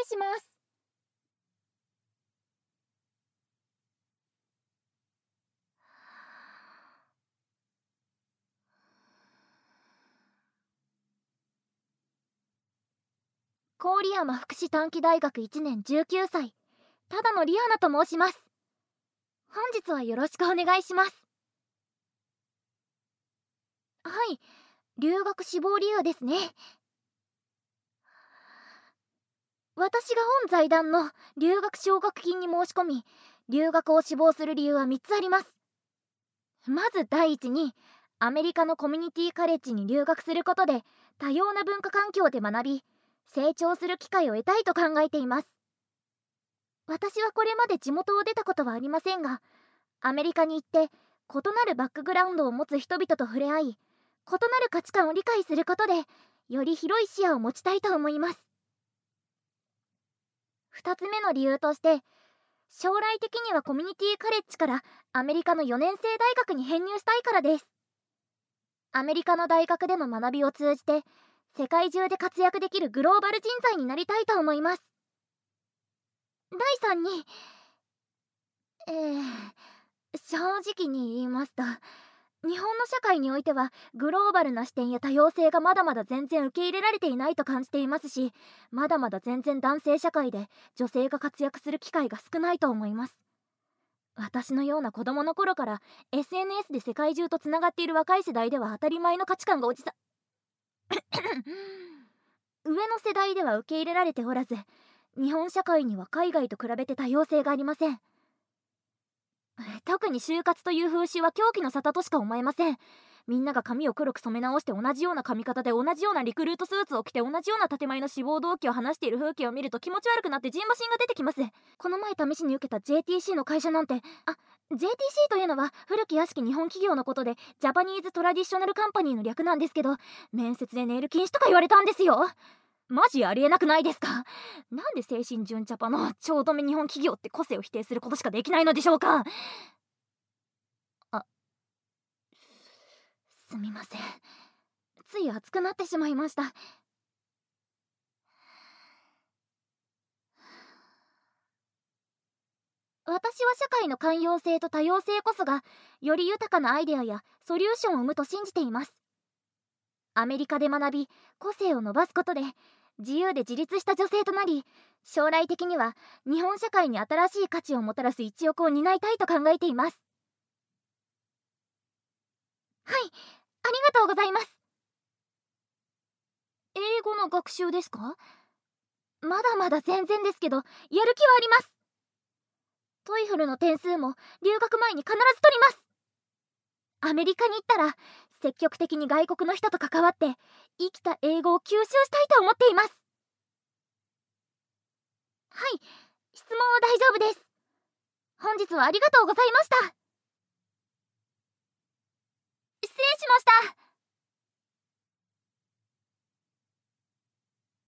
します。郡山福祉短期大学1年19歳、ただのリアナと申します。本日はよろしくお願いします。はい、留学志望理由ですね。私が本財団の留学奨学金に申し込み、留学を志望する理由は3つあります。まず第一に、アメリカのコミュニティカレッジに留学することで多様な文化環境で学び、成長する機会を得たいと考えています。私はこれまで地元を出たことはありませんが、アメリカに行って異なるバックグラウンドを持つ人々と触れ合い、異なる価値観を理解することでより広い視野を持ちたいと思います。2つ目の理由として、将来的にはコミュニティカレッジからアメリカの4年生大学に編入したいからです。アメリカの大学での学びを通じて世界中で活躍できるグローバル人材になりたいと思います。第3に、正直に言いますと、日本の社会においてはグローバルな視点や多様性がまだまだ全然受け入れられていないと感じていますし、まだまだ全然男性社会で女性が活躍する機会が少ないと思います。私のような子供の頃から SNS で世界中とつながっている若い世代では当たり前の価値観が上の世代では受け入れられておらず、日本社会には海外と比べて多様性がありません。特に就活という風習は狂気の沙汰としか思えません。みんなが髪を黒く染め直して同じような髪型で同じようなリクルートスーツを着て同じような建前の志望動機を話している風景を見ると気持ち悪くなってジンマシンが出てきます。この前試しに受けた JTC の会社なんて、JTC というのは古き屋敷日本企業のことでジャパニーズトラディショナルカンパニーの略なんですけど、面接でネイル禁止とか言われたんですよ。マジありえなくないですか？なんで精神純茶パの超止め日本企業って個性を否定することしかできないのでしょうか？すみません、つい熱くなってしまいました。私は社会の寛容性と多様性こそがより豊かなアイデアやソリューションを生むと信じています。アメリカで学び個性を伸ばすことで自由で自立した女性となり、将来的には日本社会に新しい価値をもたらす一翼を担いたいと考えています。はい、ありがとうございます。英語の学習ですか？まだまだ全然ですけど、やる気はあります。トイフルの点数も留学前に必ず取ります。アメリカに行ったら積極的に外国の人と関わって生きた英語を吸収したいと思っています。はい、質問は大丈夫です。本日はありがとうございました。